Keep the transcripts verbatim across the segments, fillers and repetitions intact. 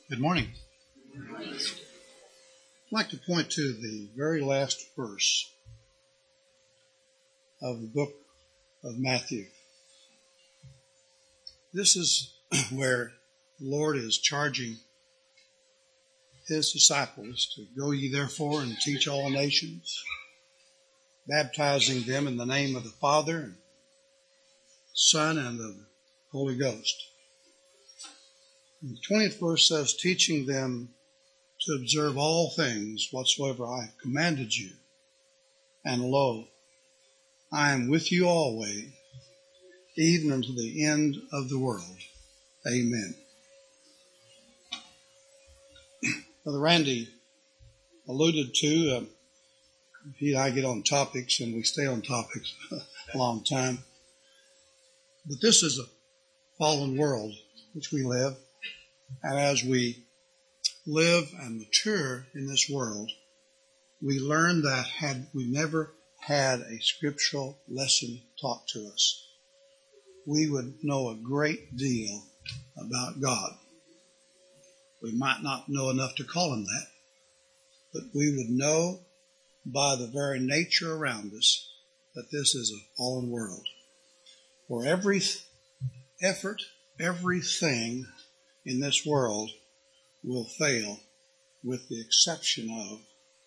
Good morning. I'd like to point to the very last verse of the book of Matthew. This is where the Lord is charging his disciples to go ye therefore and teach all nations, baptizing them in the name of the Father, and Son, and of the Holy Ghost. And the twentieth verse says, teaching them to observe all things whatsoever I have commanded you. And lo, I am with you always, even unto the end of the world. Amen. Brother Randy alluded to, uh, he and I get on topics, and we stay on topics a long time. But this is a fallen world which we live. And as we live and mature in this world, we learn that had we never had a scriptural lesson taught to us, we would know a great deal about God. We might not know enough to call him that, but we would know by the very nature around us that this is a fallen world. For every effort, everything in this world will fail with the exception of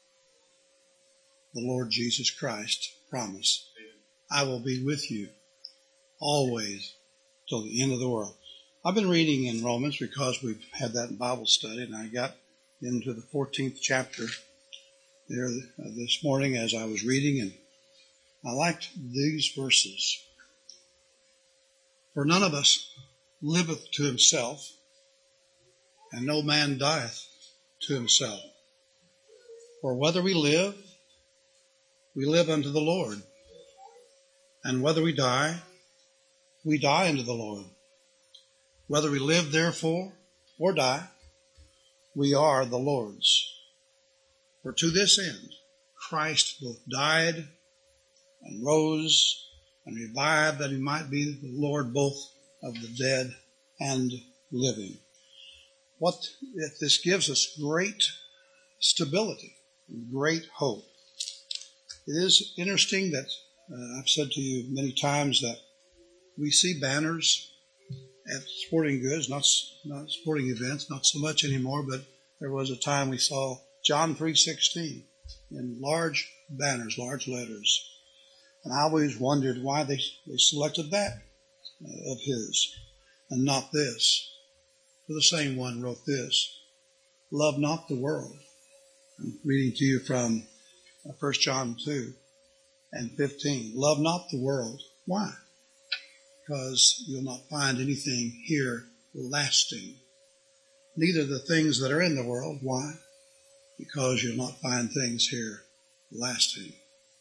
the Lord Jesus Christ's promise. I will be with you always till the end of the world. I've been reading in Romans because we've had that in Bible study, and I got into the fourteenth chapter there this morning as I was reading, and I liked these verses. For none of us liveth to himself, and no man dieth to himself. For whether we live, we live unto the Lord. And whether we die, we die unto the Lord. Whether we live, therefore, or die, we are the Lord's. For to this end, Christ both died and rose and revived, that he might be the Lord both of the dead and living. What this gives us great stability and great hope. It is interesting that uh, I've said to you many times that we see banners at sporting goods, not not sporting events, not so much anymore, but there was a time we saw John three sixteen in large banners, large letters. And I always wondered why they, they selected that uh, of his and not this. For the same one wrote this, love not the world. I'm reading to you from First John two and fifteen. Love not the world. Why? Because you'll not find anything here lasting. Neither the things that are in the world. Why? Because you'll not find things here lasting.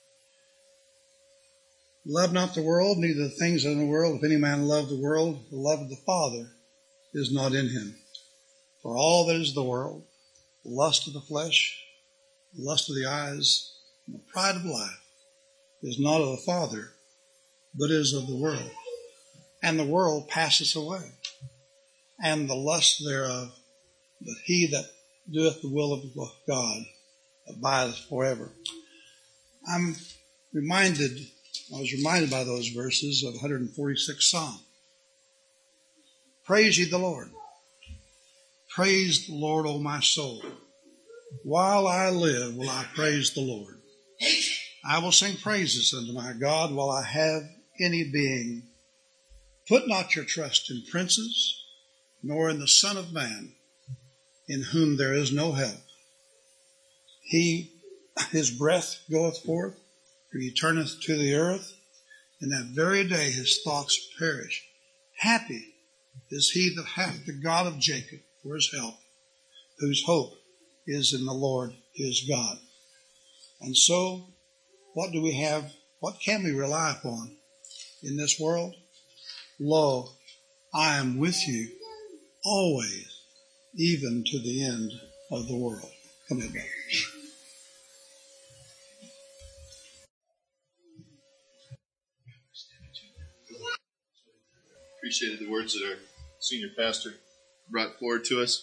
Love not the world, neither the things in the world. If any man love the world, the love of the Father is not in him. For all that is the world, the lust of the flesh, the lust of the eyes, and the pride of life, is not of the Father, but is of the world. And the world passeth away, and the lust thereof, but he that doeth the will of God abideth forever. I'm reminded, I was reminded by those verses of one hundred forty-sixth Psalm. Praise ye the Lord. Praise the Lord, O my soul. While I live will I praise the Lord. I will sing praises unto my God while I have any being. Put not your trust in princes, nor in the Son of Man, in whom there is no help. He, his breath goeth forth, for he turneth to the earth. In that very day his thoughts perish. Happy is he that hath the God of Jacob for his help, whose hope is in the Lord his God. And so, what do we have? What can we rely upon in this world? Lo, I am with you always, even to the end of the world. Come ahead, brother. Appreciated the words that our senior pastor brought forward to us.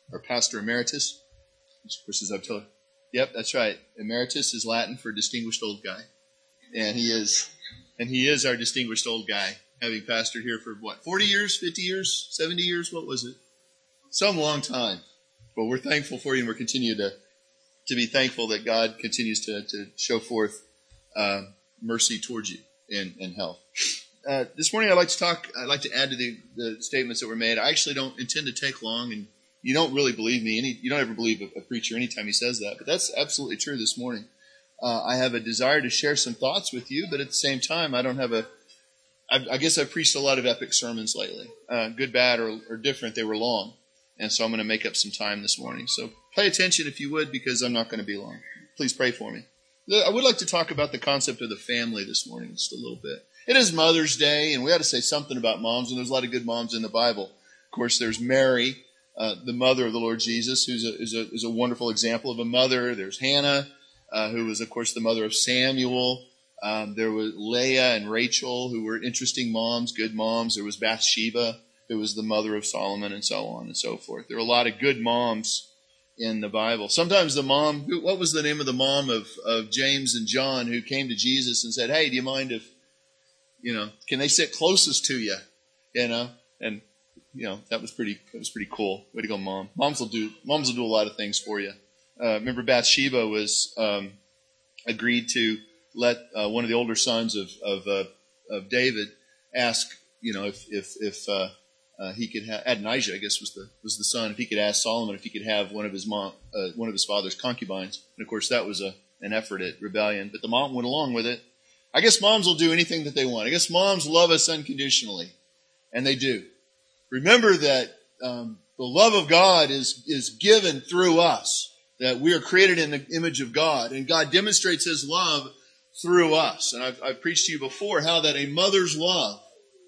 our pastor emeritus, which of course is Abdullah. Yep, that's right. Emeritus is Latin for distinguished old guy. And he is and he is our distinguished old guy, having pastored here for what, forty years, fifty years, seventy years, what was it? Some long time. But we're thankful for you, and we're continue to, to be thankful that God continues to, to show forth uh, mercy towards you and, and health. Uh, this morning I'd like to talk, I'd like to add to the, the statements that were made. I actually don't intend to take long, and you don't really believe me. Any, you don't ever believe a, a preacher anytime he says that, but that's absolutely true this morning. Uh, I have a desire to share some thoughts with you, but at the same time, I don't have a, I, I guess I've preached a lot of epic sermons lately. Uh, good, bad, or, or different, they were long. And so I'm going to make up some time this morning. So pay attention if you would, because I'm not going to be long. Please pray for me. I would like to talk about the concept of the family this morning just a little bit. It is Mother's Day, and we ought to say something about moms, and there's a lot of good moms in the Bible. Of course, there's Mary, uh, the mother of the Lord Jesus, who's a, is, a, is a wonderful example of a mother. There's Hannah, uh, who was, of course, the mother of Samuel. Um, there was Leah and Rachel, who were interesting moms, good moms. There was Bathsheba, who was the mother of Solomon, and so on and so forth. There are a lot of good moms in the Bible. Sometimes the mom, who, what was the name of the mom of, of James and John, who came to Jesus and said, hey, do you mind if, you know, can they sit closest to you? You know, and, you know, that was pretty, that was pretty cool. Way to go, Mom. Moms will do, moms will do a lot of things for you. Uh, remember Bathsheba was, um, agreed to let, uh, one of the older sons of, of, uh, of David ask, you know, if, if, if, uh, Uh, he could have Adonijah, I guess was the was the son. If he could ask Solomon if he could have one of his mom, uh, one of his father's concubines, and of course that was a an effort at rebellion. But the mom went along with it. I guess moms will do anything that they want. I guess moms love us unconditionally, and they do. Remember that um, the love of God is is given through us. That we are created in the image of God, and God demonstrates His love through us. And I've, I've preached to you before how that a mother's love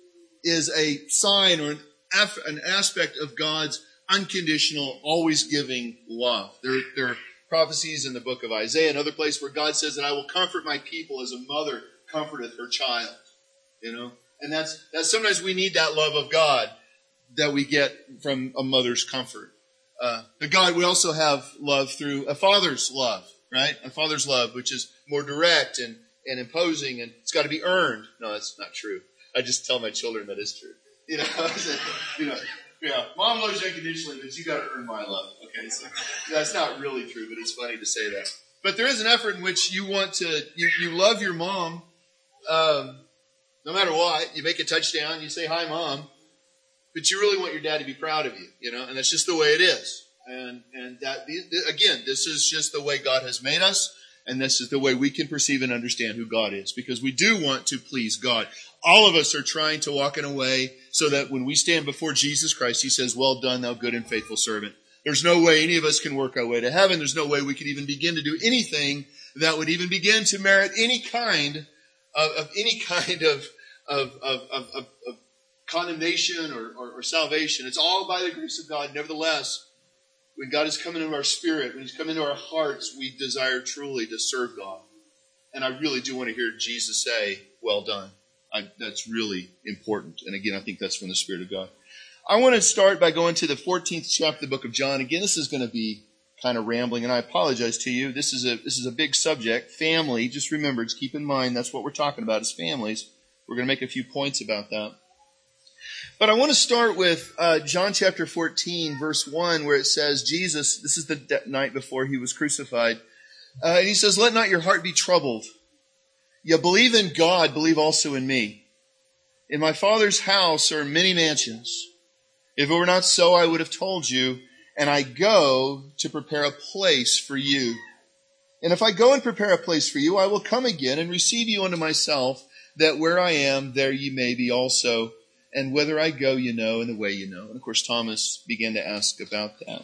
is a sign or an an aspect of God's unconditional, always giving love. There, there are prophecies in the book of Isaiah, another place where God says that I will comfort my people as a mother comforteth her child. You know, and that's that's sometimes we need that love of God that we get from a mother's comfort. Uh, but God, we also have love through a father's love, right? A father's love, which is more direct and, and imposing, and it's got to be earned. No, that's not true. I just tell my children that is true. You know, you know, yeah, Mom loves you unconditionally, but you got to earn my love. Okay, so that's not really true, but it's funny to say that. But there is an effort in which you want to, you, you love your mom, um, no matter what. You make a touchdown, you say hi, Mom, but you really want your dad to be proud of you, you know, and that's just the way it is. And and that again, this is just the way God has made us. And this is the way we can perceive and understand who God is, because we do want to please God. All of us are trying to walk in a way so that when we stand before Jesus Christ, He says, well done, thou good and faithful servant. There's no way any of us can work our way to heaven. There's no way we could even begin to do anything that would even begin to merit any kind of, of any kind of, of, of, of, of, of condemnation or, or, or salvation. It's all by the grace of God. Nevertheless, when God has come into our spirit, when He's come into our hearts, we desire truly to serve God. And I really do want to hear Jesus say, well done. I, that's really important. And again, I think that's from the Spirit of God. I want to start by going to the fourteenth chapter of the book of John. Again, this is going to be kind of rambling, and I apologize to you. This is a this is a big subject. Family, just remember, just keep in mind, that's what we're talking about is families. We're going to make a few points about that. But I want to start with uh, John chapter fourteen, verse one, where it says, Jesus, this is the de- night before He was crucified, uh, and He says, let not your heart be troubled. You believe in God, believe also in me. In my Father's house are many mansions. If it were not so, I would have told you, and I go to prepare a place for you. And if I go and prepare a place for you, I will come again and receive you unto myself, that where I am, there ye may be also. And whither I go, you know, and the way you know. And of course, Thomas began to ask about that.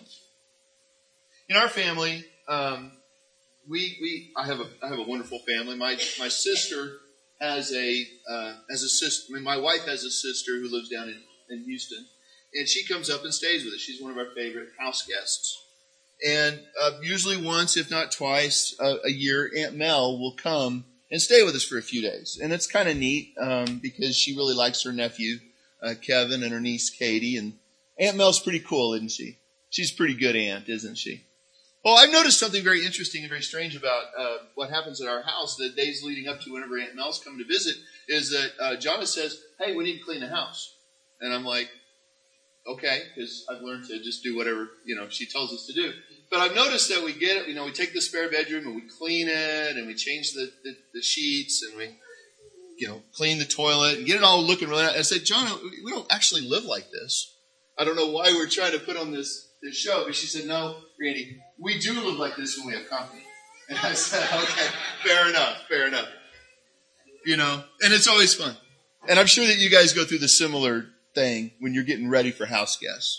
In our family, um, we we I have a I have a wonderful family. My my sister has a uh, has a sister. I mean, my wife has a sister who lives down in, in Houston, and she comes up and stays with us. She's one of our favorite house guests. And uh, usually once, if not twice, uh, a year, Aunt Mel will come and stay with us for a few days. And it's kind of neat um, because she really likes her nephew, uh, Kevin, and her niece, Katie. And Aunt Mel's pretty cool, isn't she? She's a pretty good aunt, isn't she? Well, I've noticed something very interesting and very strange about uh, what happens at our house the days leading up to whenever Aunt Mel's come to visit, is that uh, Jonna says, hey, we need to clean the house. And I'm like, okay, because I've learned to just do whatever, you know, she tells us to do. But I've noticed that we get it, you know, we take the spare bedroom and we clean it and we change the, the, the sheets and we, you know, clean the toilet and get it all looking really nice. I said, Jonna, we don't actually live like this. I don't know why we're trying to put on this, this show. But she said, no, Randy, we do live like this when we have company. And I said, okay, fair enough, fair enough. You know, and it's always fun. And I'm sure that you guys go through the similar thing when you're getting ready for house guests.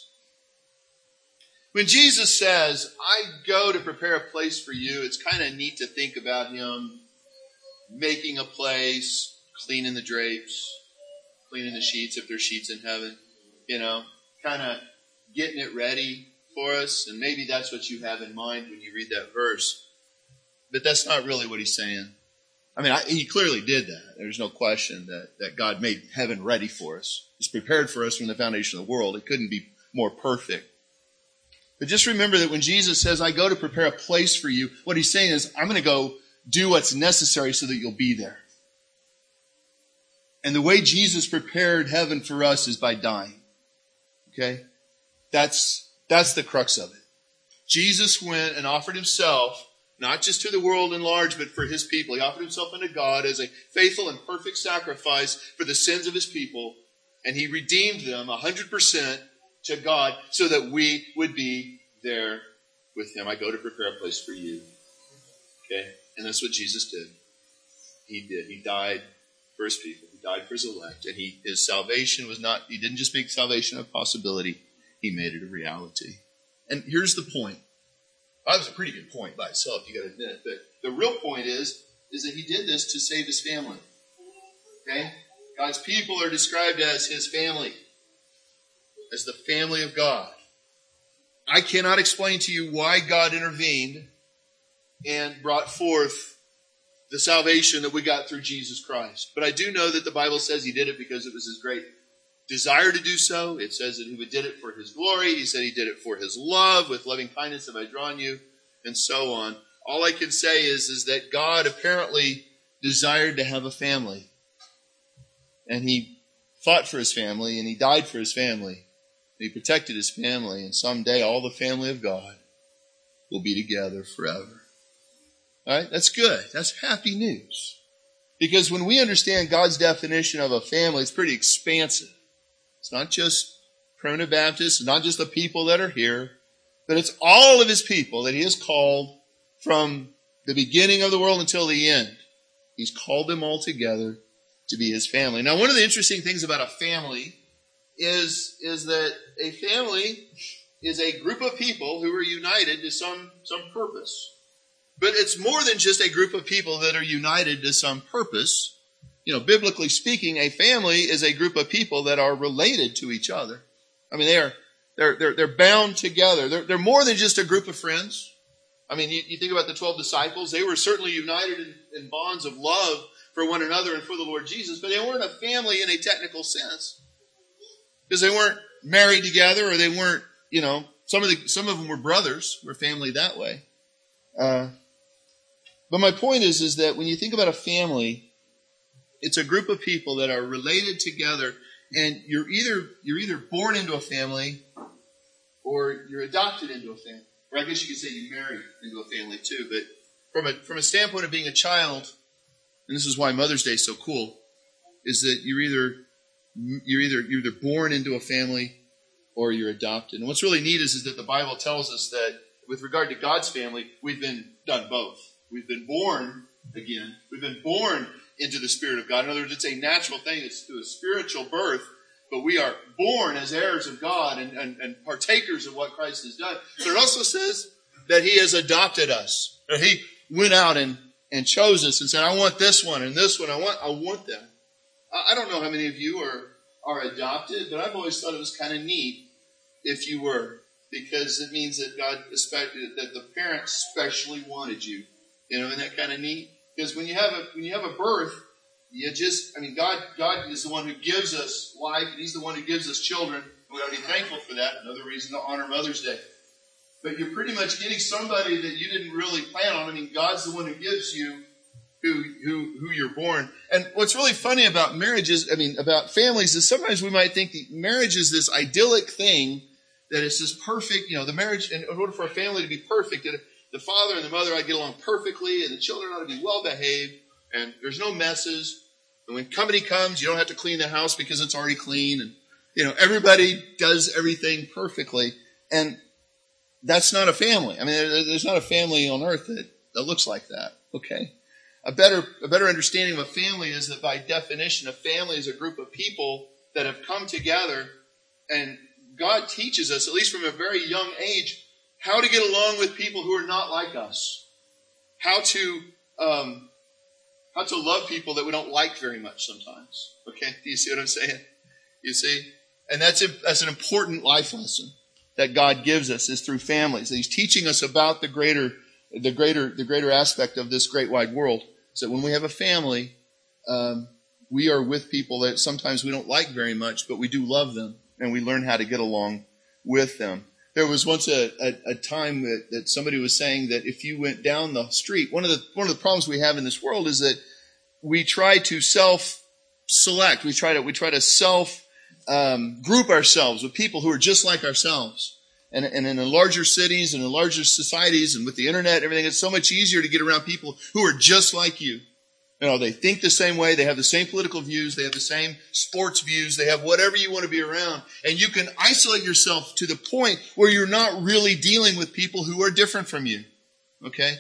When Jesus says, I go to prepare a place for you, it's kind of neat to think about him making a place, cleaning the drapes, cleaning the sheets if there's sheets in heaven, you know, kind of getting it ready for us. And maybe that's what you have in mind when you read that verse. But that's not really what he's saying. I mean, I, he clearly did that. There's no question that, that God made heaven ready for us. It's prepared for us from the foundation of the world. It couldn't be more perfect. But just remember that when Jesus says, I go to prepare a place for you, what he's saying is, I'm going to go do what's necessary so that you'll be there. And the way Jesus prepared heaven for us is by dying. Okay? That's, that's the crux of it. Jesus went and offered himself, not just to the world in large, but for his people. He offered himself unto God as a faithful and perfect sacrifice for the sins of his people. And he redeemed them one hundred percent to God so that we would be there with him. I go to prepare a place for you. Okay? And that's what Jesus did. He did. He died for his people. He died for his elect. And he, his salvation was not, he didn't just make salvation a possibility. He made it a reality. And here's the point. Well, that was a pretty good point by itself, you got to admit. But the real point is, is that he did this to save his family. Okay? God's people are described as his family. As the family of God. I cannot explain to you why God intervened and brought forth the salvation that we got through Jesus Christ. But I do know that the Bible says he did it because it was his great desire to do so. It says that he did it for his glory. He said he did it for his love. With loving kindness have I drawn you, and so on. All I can say is, is that God apparently desired to have a family. And he fought for his family, and he died for his family. He protected his family, and someday all the family of God will be together forever. All right? That's good. That's happy news. Because when we understand God's definition of a family, it's pretty expansive. It's not just primitive Baptists, it's not just the people that are here, but it's all of his people that he has called from the beginning of the world until the end. He's called them all together to be his family. Now, one of the interesting things about a family is, is that a family is a group of people who are united to some, some purpose. But it's more than just a group of people that are united to some purpose. You know, biblically speaking, a family is a group of people that are related to each other. I mean, they are, they're, they're, they're bound together. They're, they're more than just a group of friends. I mean, you, you think about the twelve disciples, they were certainly united in, in bonds of love for one another and for the Lord Jesus, but they weren't a family in a technical sense. Because they weren't married together, or they weren't, you know, some of the, some of them were brothers, were family that way. Uh, but my point is, is that when you think about a family, it's a group of people that are related together, and you're either, you're either born into a family, or you're adopted into a family. Or I guess you could say you marry into a family too. But from a, from a standpoint of being a child, and this is why Mother's Day is so cool, is that you're either, you're either, you're either born into a family or you're adopted. And what's really neat is, is that the Bible tells us that with regard to God's family, we've been done both. We've been born again. We've been born into the Spirit of God. In other words, it's a natural thing. It's through a spiritual birth. But we are born as heirs of God and, and, and partakers of what Christ has done. But it also says that he has adopted us. That he went out and, and chose us and said, I want this one and this one. I want I want that. I don't know how many of you are, are adopted, but I've always thought it was kind of neat if you were. Because it means that God, that the parents specially wanted you. You know, isn't that kind of neat? Because when you have a when you have a birth, you just, I mean, God God is the one who gives us life, and he's the one who gives us children. We ought to be thankful for that. Another reason to honor Mother's Day. but you're pretty much getting somebody that you didn't really plan on. I mean, God's the one who gives you who who who you're born. And what's really funny about marriages, I mean, about families, is sometimes we might think that marriage is this idyllic thing, that it's this perfect, you know, the marriage, in order for a family to be perfect, that the father and the mother ought to get along perfectly, and the children ought to be well behaved, and there's no messes. And when company comes, you don't have to clean the house because it's already clean, and you know, everybody does everything perfectly. And that's not a family. I mean, there's not a family on earth that, that looks like that. Okay. A better, a better understanding of a family is that by definition, a family is a group of people that have come together, and God teaches us, at least from a very young age, how to get along with people who are not like us. How to, um, how to love people that we don't like very much sometimes. Okay. Do you see what I'm saying? You see? And that's a, that's an important life lesson that God gives us, is through families. He's teaching us about the greater, the greater, the greater aspect of this great wide world. So when we have a family, um, we are with people that sometimes we don't like very much, but we do love them, and we learn how to get along with them. There was once a, a, a time that, that somebody was saying that if you went down the street, one of the one of the problems we have in this world is that we try to self-select. We try to we try to self um, group ourselves with people who are just like ourselves. And, and in the larger cities and in larger societies and with the internet and everything, it's so much easier to get around people who are just like you. You know, they think the same way, they have the same political views, they have the same sports views, they have whatever you want to be around. And you can isolate yourself to the point where you're not really dealing with people who are different from you. Okay?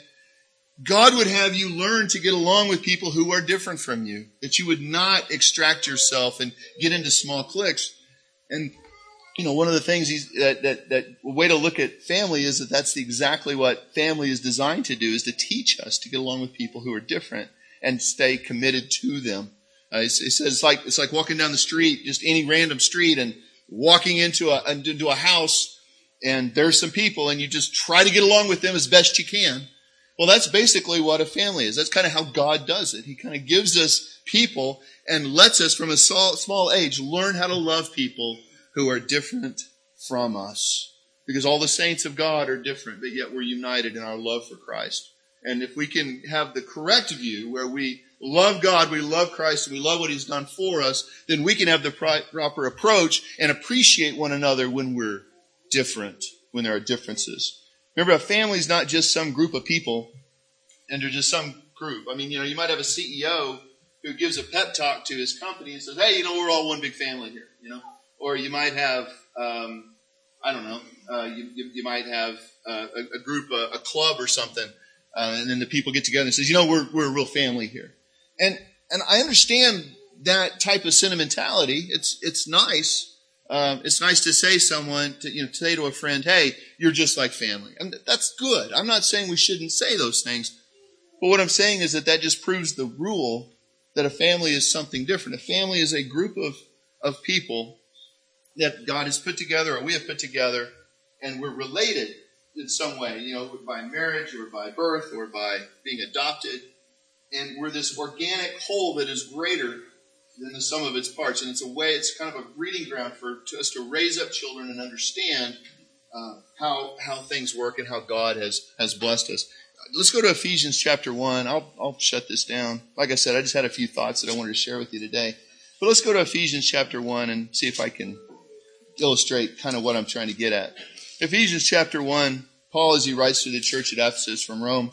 God would have you learn to get along with people who are different from you, that you would not extract yourself and get into small cliques. And you know, one of the things he's, that, that, that a way to look at family is that that's exactly what family is designed to do, is to teach us to get along with people who are different and stay committed to them. Uh, it says it's like, it's like walking down the street, just any random street, and walking into a, into a house, and there's some people, and you just try to get along with them as best you can. Well, that's basically what a family is. That's kind of how God does it. He kind of gives us people and lets us from a small, small age learn how to love people who are different from us. Because all the saints of God are different, but yet we're united in our love for Christ. And if we can have the correct view, where we love God, we love Christ, and we love what He's done for us, then we can have the proper approach and appreciate one another when we're different, when there are differences. Remember, a family is not just some group of people, and they're just some group. I mean, you know, you might have a C E O who gives a pep talk to his company and says, hey, you know, we're all one big family here, you know. Or you might have, um, I don't know, uh, you, you, you might have uh, a, a group, a, a club or something, uh, and then the people get together and says, you know, we're we're a real family here. And and I understand that type of sentimentality. It's it's nice. Um, it's nice to say someone to you know say to a friend, hey, you're just like family, and that's good. I'm not saying we shouldn't say those things, but what I'm saying is that that just proves the rule that a family is something different. A family is a group of of people that God has put together, or we have put together, and we're related in some way, you know, by marriage or by birth or by being adopted. And we're this organic whole that is greater than the sum of its parts. And it's a way, it's kind of a breeding ground for to us to raise up children and understand uh, how how things work and how God has, has blessed us. Let's go to Ephesians chapter one. I'll, I'll shut this down. Like I said, I just had a few thoughts that I wanted to share with you today. But let's go to Ephesians chapter one and see if I can illustrate kind of what I'm trying to get at. Ephesians chapter one, Paul, as he writes to the church at Ephesus from Rome,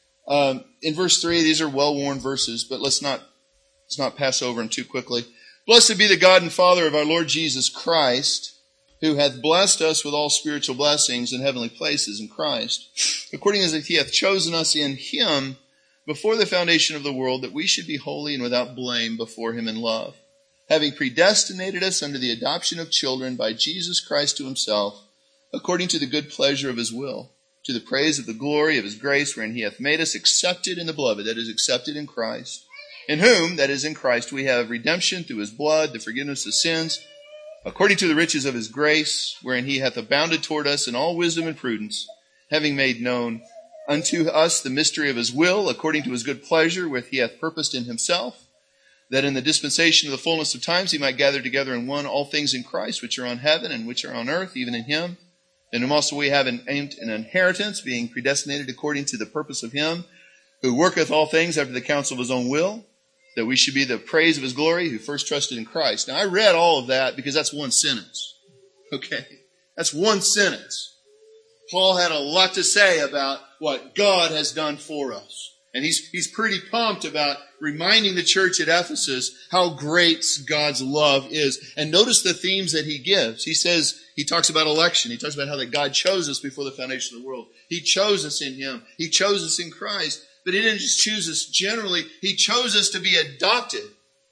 um, in verse three, these are well-worn verses, but let's not let's not pass over them too quickly. Blessed be the God and Father of our Lord Jesus Christ, who hath blessed us with all spiritual blessings in heavenly places in Christ, according as he hath chosen us in Him before the foundation of the world, that we should be holy and without blame before Him in love, having predestinated us unto the adoption of children by Jesus Christ to Himself, according to the good pleasure of His will, to the praise of the glory of His grace, wherein He hath made us accepted in the beloved, that is, accepted in Christ, in whom, that is, in Christ, we have redemption through His blood, the forgiveness of sins, according to the riches of His grace, wherein He hath abounded toward us in all wisdom and prudence, having made known unto us the mystery of His will, according to His good pleasure, which He hath purposed in Himself, that in the dispensation of the fullness of times He might gather together in one all things in Christ, which are on heaven and which are on earth, even in Him, In whom also we have an, an inheritance, being predestinated according to the purpose of him who worketh all things after the counsel of his own will, that we should be the praise of his glory, who first trusted in Christ. Now, I read all of that because that's one sentence. Okay? That's one sentence. Paul had a lot to say about what God has done for us. And he's, he's pretty pumped about reminding the church at Ephesus how great God's love is. And notice the themes that he gives. He says, he talks about election. He talks about how that God chose us before the foundation of the world. He chose us in him. He chose us in Christ. But he didn't just choose us generally. He chose us to be adopted.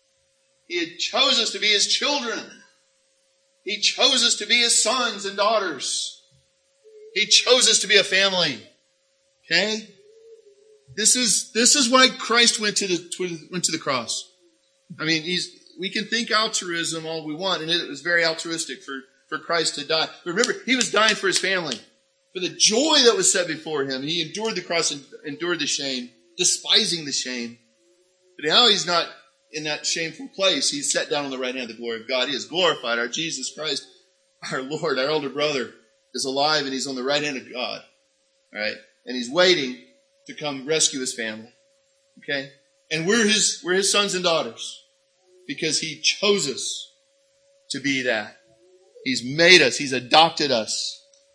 He had chose us to be his children. He chose us to be his sons and daughters. He chose us to be a family. Okay? This is, this is why Christ went to the, went to the cross. I mean, he's, we can think altruism all we want, and it was very altruistic for, for Christ to die. But remember, he was dying for his family. For the joy that was set before him. He endured the cross and endured the shame, despising the shame. But now he's not in that shameful place. He's set down on the right hand of the glory of God. He is glorified. Our Jesus Christ, our Lord, our elder brother, is alive, and he's on the right hand of God. All right? And he's waiting to come rescue his family. Okay? And we're his, we're his sons and daughters because he chose us to be that. He's made us. He's adopted us.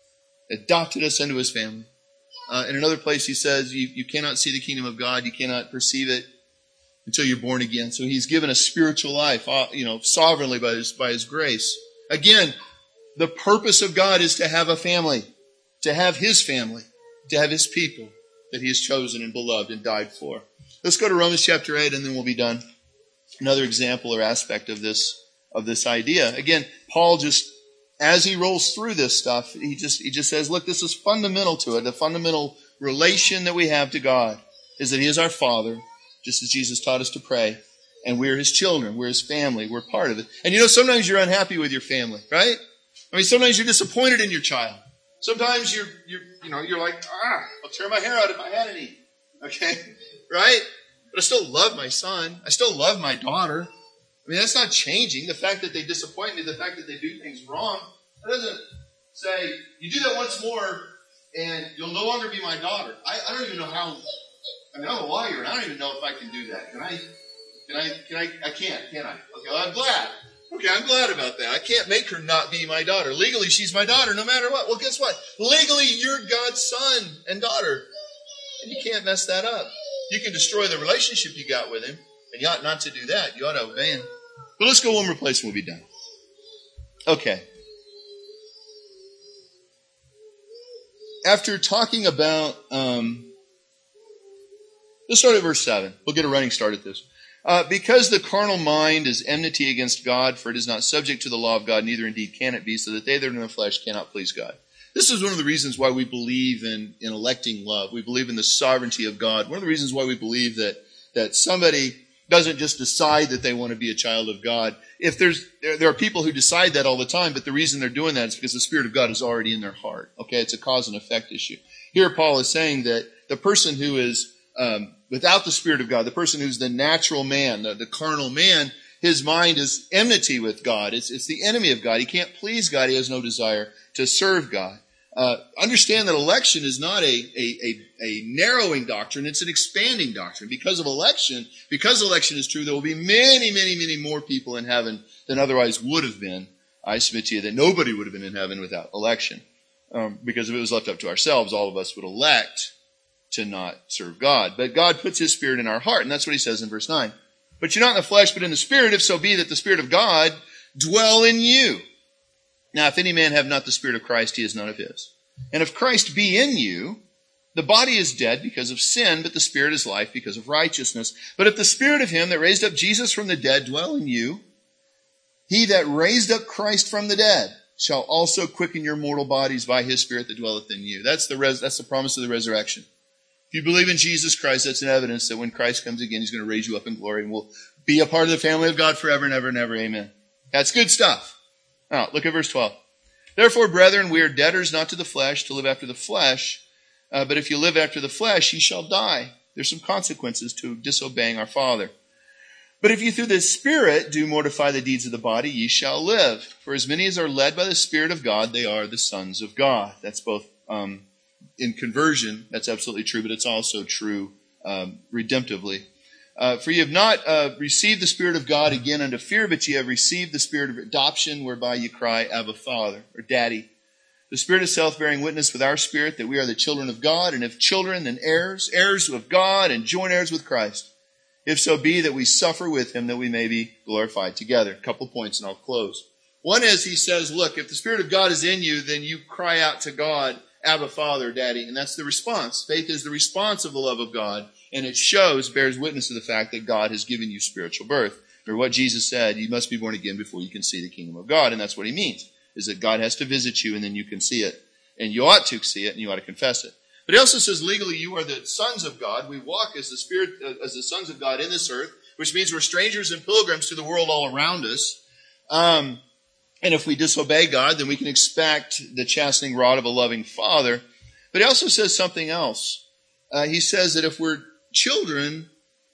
Adopted us into his family. Uh, in another place he says, you, you cannot see the kingdom of God. You cannot perceive it until you're born again. So he's given a spiritual life, uh, you know, sovereignly by his, by his grace. Again, the purpose of God is to have a family, to have his family, to have his people that he has chosen and beloved and died for. Let's go to Romans chapter eight and then we'll be done. Another example or aspect of this, of this idea. Again, Paul just, as he rolls through this stuff, he just, he just says, look, this is fundamental to it. The fundamental relation that we have to God is that he is our Father, just as Jesus taught us to pray. And we're his children. We're his family. We're part of it. And you know, sometimes you're unhappy with your family, right? I mean, sometimes you're disappointed in your child. Sometimes you're, you're, you know, you're like, ah, I'll tear my hair out if I had any. Okay? Right? But I still love my son. I still love my daughter. I mean, that's not changing. The fact that they disappoint me, the fact that they do things wrong, that doesn't say, you do that once more and you'll no longer be my daughter. I, I don't even know how, I mean, I'm a lawyer and I don't even know if I can do that. Can I, can I, can I, I can't, can I? Okay, well, I'm glad. Okay, I'm glad about that. I can't make her not be my daughter. Legally, she's my daughter no matter what. Well, guess what? Legally, you're God's son and daughter. And you can't mess that up. You can destroy the relationship you got with him, and you ought not to do that. You ought to obey him. But let's go one more place and we'll be done. Okay. After talking about, um, let's start at verse seven. We'll get a running start at this. Uh, because the carnal mind is enmity against God, for it is not subject to the law of God, neither indeed can it be, so that they that are in the flesh cannot please God. This is one of the reasons why we believe in, in electing love. We believe in the sovereignty of God. One of the reasons why we believe that, that somebody doesn't just decide that they want to be a child of God. If there's, there, there are people who decide that all the time, but the reason they're doing that is because the Spirit of God is already in their heart. Okay, it's a cause and effect issue. Here Paul is saying that the person who is, um, without the Spirit of God, the person who's the natural man, the, the carnal man, his mind is enmity with God. It's, it's the enemy of God. He can't please God. He has no desire to serve God. Uh, understand that election is not a, a, a, a narrowing doctrine. It's an expanding doctrine. Because of election, because election is true, there will be many, many, many more people in heaven than otherwise would have been. I submit to you that nobody would have been in heaven without election. Um, because if it was left up to ourselves, all of us would elect to not serve God. But God puts his Spirit in our heart, and that's what he says in verse nine. But you're not in the flesh, but in the Spirit, if so be that the Spirit of God dwell in you. Now, if any man have not the Spirit of Christ, he is none of his. And if Christ be in you, the body is dead because of sin, but the Spirit is life because of righteousness. But if the Spirit of him that raised up Jesus from the dead dwell in you, he that raised up Christ from the dead shall also quicken your mortal bodies by his Spirit that dwelleth in you. That's the res- that's the promise of the resurrection. If you believe in Jesus Christ, that's an evidence that when Christ comes again, he's going to raise you up in glory and will be a part of the family of God forever and ever and ever. Amen. That's good stuff. Now, look at verse twelve. Therefore, brethren, we are debtors not to the flesh, to live after the flesh. Uh, but if you live after the flesh, ye shall die. There's some consequences to disobeying our Father. But if you through the Spirit do mortify the deeds of the body, ye shall live. For as many as are led by the Spirit of God, they are the sons of God. That's both um, in conversion, that's absolutely true, but it's also true um, redemptively. Uh, for ye have not uh, received the Spirit of God again unto fear, but ye have received the Spirit of adoption, whereby ye cry, Abba, Father, or Daddy. The Spirit itself bearing witness with our spirit that we are the children of God, and if children, then heirs, heirs of God, and joint heirs with Christ. If so be that we suffer with him, that we may be glorified together. A couple points and I'll close. One is he says, look, if the Spirit of God is in you, then you cry out to God, Abba, Father, Daddy. And that's the response. Faith is the response of the love of God. And it shows, bears witness to the fact that God has given you spiritual birth. Or what Jesus said, you must be born again before you can see the kingdom of God. And that's what he means, is that God has to visit you and then you can see it. And you ought to see it and you ought to confess it. But he also says legally you are the sons of God. We walk as the Spirit, uh, as the sons of God in this earth, which means we're strangers and pilgrims to the world all around us. Um, and if we disobey God, then we can expect the chastening rod of a loving Father. But he also says something else. Uh, he says that if we're children,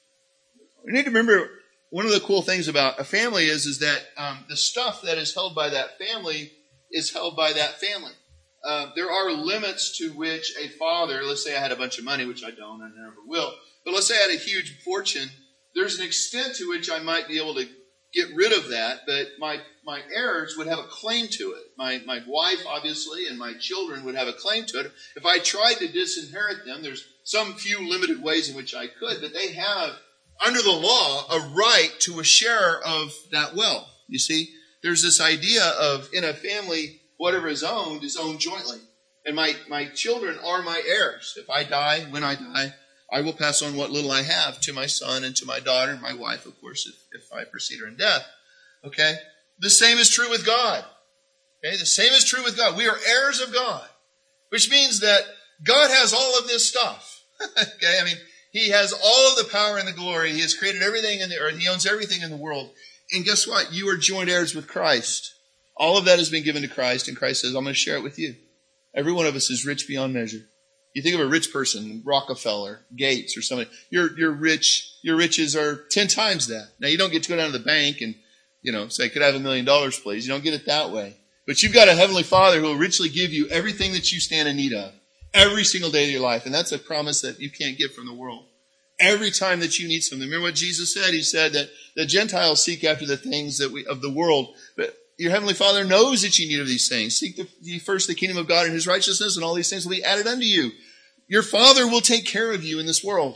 we need to remember one of the cool things about a family is, is that um, the stuff that is held by that family is held by that family. Uh, there are limits to which a father, let's say I had a bunch of money, which I don't, I never will, but let's say I had a huge fortune, there's an extent to which I might be able to get rid of that, but my, my heirs would have a claim to it. My, my wife, obviously, and my children would have a claim to it. If I tried to disinherit them, there's some few limited ways in which I could, but they have, under the law, a right to a share of that wealth. You see, there's this idea of, in a family, whatever is owned is owned jointly. And my, my children are my heirs. If I die, when I die, I will pass on what little I have to my son and to my daughter and my wife, of course, if, if I precede her in death. Okay? The same is true with God. Okay? The same is true with God. We are heirs of God, which means that God has all of this stuff. Okay? I mean, he has all of the power and the glory. He has created everything in the earth. He owns everything in the world. And guess what? You are joint heirs with Christ. All of that has been given to Christ, and Christ says, I'm going to share it with you. Every one of us is rich beyond measure. You think of a rich person, Rockefeller, Gates, or somebody, your, your rich, your riches are ten times that. Now, you don't get to go down to the bank and, you know, say, could I have a million dollars, please? You don't get it that way. But you've got a heavenly Father who will richly give you everything that you stand in need of every single day of your life. And that's a promise that you can't get from the world. Every time that you need something. Remember what Jesus said? He said that the Gentiles seek after the things that we, of the world, but your heavenly Father knows that you need of these things. Seek the, the first the kingdom of God and his righteousness, and all these things will be added unto you. Your Father will take care of you in this world.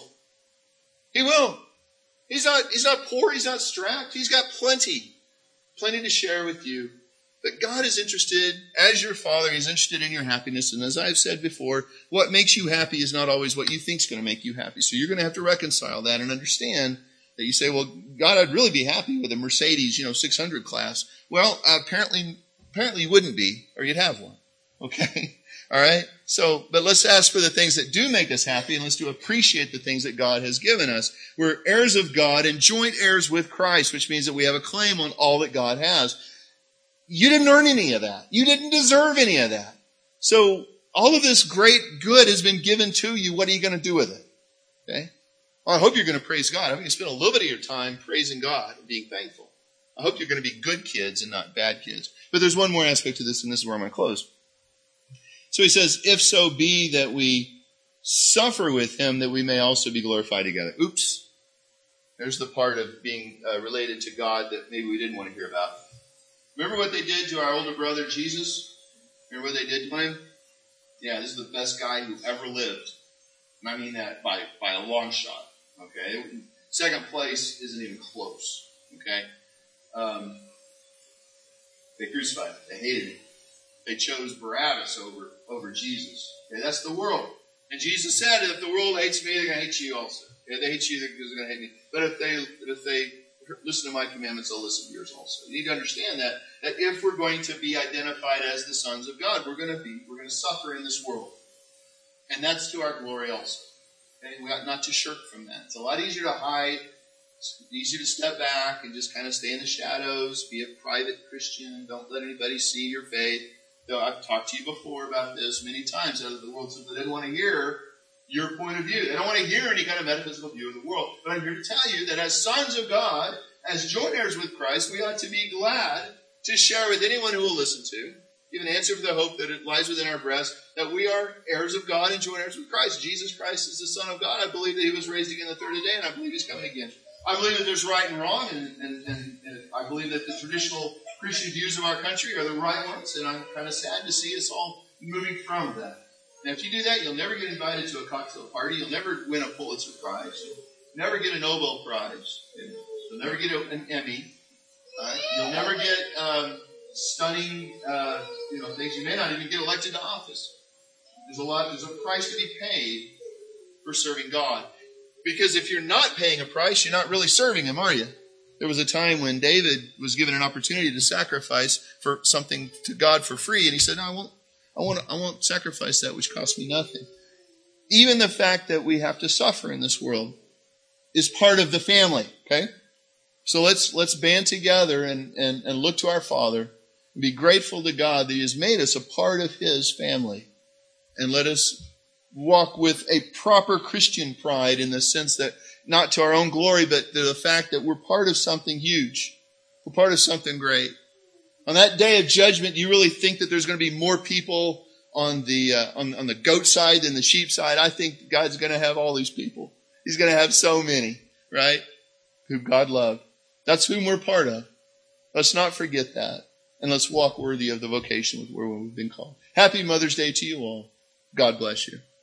He will. He's not, he's not poor. He's not strapped. He's got plenty. Plenty to share with you. But God is interested, as your Father, he's interested in your happiness. And as I've said before, what makes you happy is not always what you think is going to make you happy. So you're going to have to reconcile that and understand that you say, well, God, I'd really be happy with a Mercedes, you know, six hundred class. Well, uh, apparently, apparently you wouldn't be, or you'd have one. Okay? All right? So, but let's ask for the things that do make us happy, and let's do appreciate the things that God has given us. We're heirs of God and joint heirs with Christ, which means that we have a claim on all that God has. You didn't earn any of that. You didn't deserve any of that. So, all of this great good has been given to you. What are you going to do with it? Okay? Well, I hope you're going to praise God. I hope you spend a little bit of your time praising God and being thankful. I hope you're going to be good kids and not bad kids. But there's one more aspect to this, and this is where I'm going to close. So he says, if so be that we suffer with him, that we may also be glorified together. Oops. There's the part of being uh, related to God that maybe we didn't want to hear about. Remember what they did to our older brother, Jesus? Remember what they did to him? Yeah, this is the best guy who ever lived. And I mean that by, by a long shot. Okay? Second place isn't even close. Okay? Um, they crucified him. They hated him. They chose Barabbas over, over Jesus. Okay? That's the world. And Jesus said, if the world hates me, they're going to hate you also. Okay? They hate you, they're going to hate me. But if they, if they listen to my commandments, they'll listen to yours also. You need to understand that, that if we're going to be identified as the sons of God, we're going to be, we're going to suffer in this world. And that's to our glory also. Okay? We ought not to shirk from that. It's a lot easier to hide. It's easier to step back and just kind of stay in the shadows, be a private Christian. Don't let anybody see your faith. Though I've talked to you before about this many times. Out of the world, so they didn't want to hear your point of view. They don't want to hear any kind of metaphysical view of the world. But I'm here to tell you that as sons of God, as joint heirs with Christ, we ought to be glad to share with anyone who will listen to, give an answer for the hope that it lies within our breast, that we are heirs of God and joint heirs with Christ. Jesus Christ is the Son of God. I believe that he was raised again the third day, and I believe he's coming again. I believe that there's right and wrong, and, and, and, and I believe that the traditional Christian views of our country are the right ones, and I'm kind of sad to see us all moving from that. Now, if you do that, you'll never get invited to a cocktail party. You'll never win a Pulitzer Prize. You'll never get a Nobel Prize. You'll never get a, an Emmy. Right? You'll never get um, stunning, uh, you know, things. You may not even get elected to office. There's a lot. There's a price to be paid for serving God. Because if you're not paying a price, you're not really serving him, are you? There was a time when David was given an opportunity to sacrifice for something to God for free, and he said, "No, I won't. I won't. I won't sacrifice that which costs me nothing." Even the fact that we have to suffer in this world is part of the family. Okay, so let's let's band together and and, and look to our Father and be grateful to God that He has made us a part of His family, and let us walk with a proper Christian pride in the sense that not to our own glory, but to the fact that we're part of something huge. We're part of something great. On that day of judgment, do you really think that there's going to be more people on the uh, on, on the goat side than the sheep side? I think God's going to have all these people. He's going to have so many, right? Who God loved. That's whom we're part of. Let's not forget that. And let's walk worthy of the vocation with where we've been called. Happy Mother's Day to you all. God bless you.